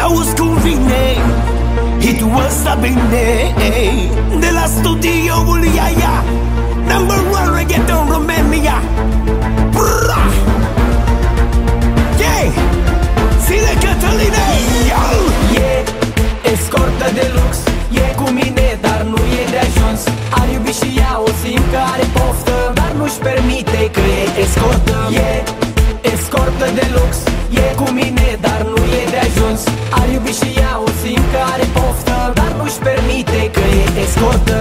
Auzi cum vine hitul ăsta bine de la studioul Iaia, number one reggaeton Romania. Bra! Yeah! Zile Cătăline! E escortă de lux, e cu mine, dar nu e de ajuns. Ar iubi și ea, o simt că are poftă, dar nu-și permite că e escortă. E escortă de lux, e cu mine, dar nu e de ajuns. Ar iubi și ea, o simt că are poftă, dar nu-și permite că e escortă.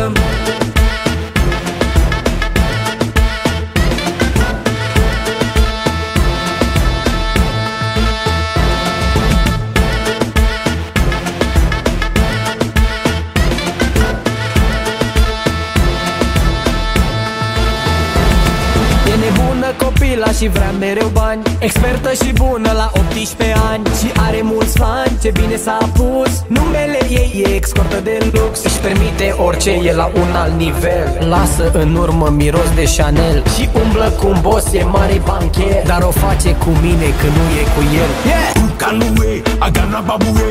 Nebună copila și vrea mereu bani, expertă și bună la 18 ani și are mulți fani, ce bine s-a pus. Numele ei e escortă de lux, își permite orice, e la un alt nivel. Lasă în urmă miros de Chanel și umblă cu un boss, e mare bancher, dar o face cu mine când nu e cu el. Yeah! Ukanue, agana babue.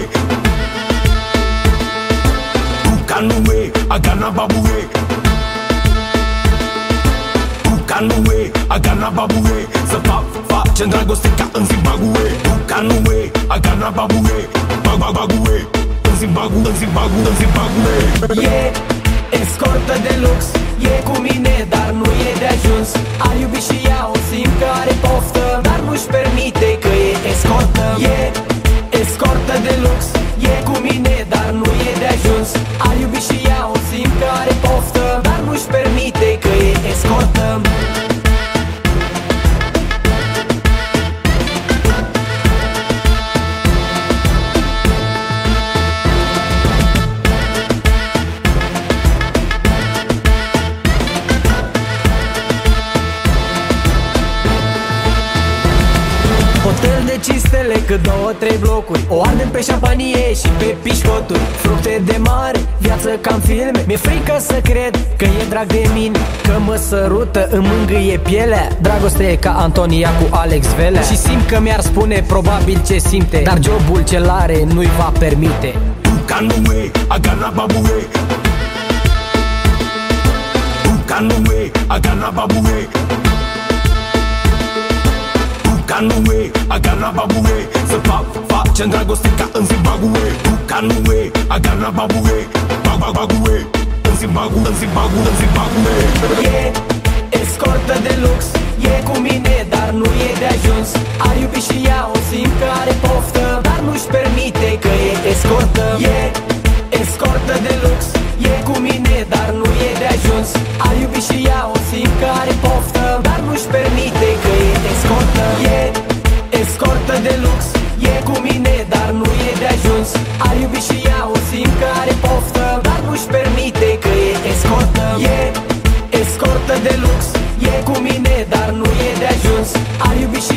Ukanue, agana babue. Ukanue, agana babue. Să facem dragoste ca în Zimbabwe. Ukanue, agana babue. Babababue. În Zimbabwe, în Zimbabwe, în Zimbabwe. E escortă de lux, e cu mine, dar nu e de ajuns. Ar iubi și ea, o simt că are poftă, dar nu-și permite că e escortă. E escortă de lux, e cu mine, dar nu e de ajuns. Ar iubi și ea, o simt că are poftă, dar nu-și permite că e escortă. Hotel de 5 stele, cât 2-3 blocuri. O ardem pe șampanie și pe pișcoturi. Fructe de mare, viață ca în filme. Mi-e frică să cred că e drag de mine, că mă sărută, îmi mângâie pielea. Dragoste e ca Antonia cu Alex Velea. Și simt că mi-ar spune probabil ce simte, dar jobul ce-l are nu-i va permite. Ukanue, agana babue. Ukanue, agana babue. Ukanue, agana babue. Să facem dragoste ca în Zimbabwe. Ukanue, agana babue. Babababue. În Zimbabwe, în Zimbabwe, în Zimbabwe. E escortă de lux, e cu mine, dar nu e de ajuns. Ar iubi și ea, o simt că are poftă, dar nu-și permite că e escortă. E escortă de lux, e cu mine, dar nu e de ajuns. Ar iubi și ea, o simt că are poftă, dar nu-și permite că e escortă. E escortă de lux, e cu mine, dar nu e de ajuns. Ar iubi și ea, o simt că are poftă, dar nu-și permite că e escortă. E escortă de lux, e cu mine, dar nu e de ajuns. Ar iubi și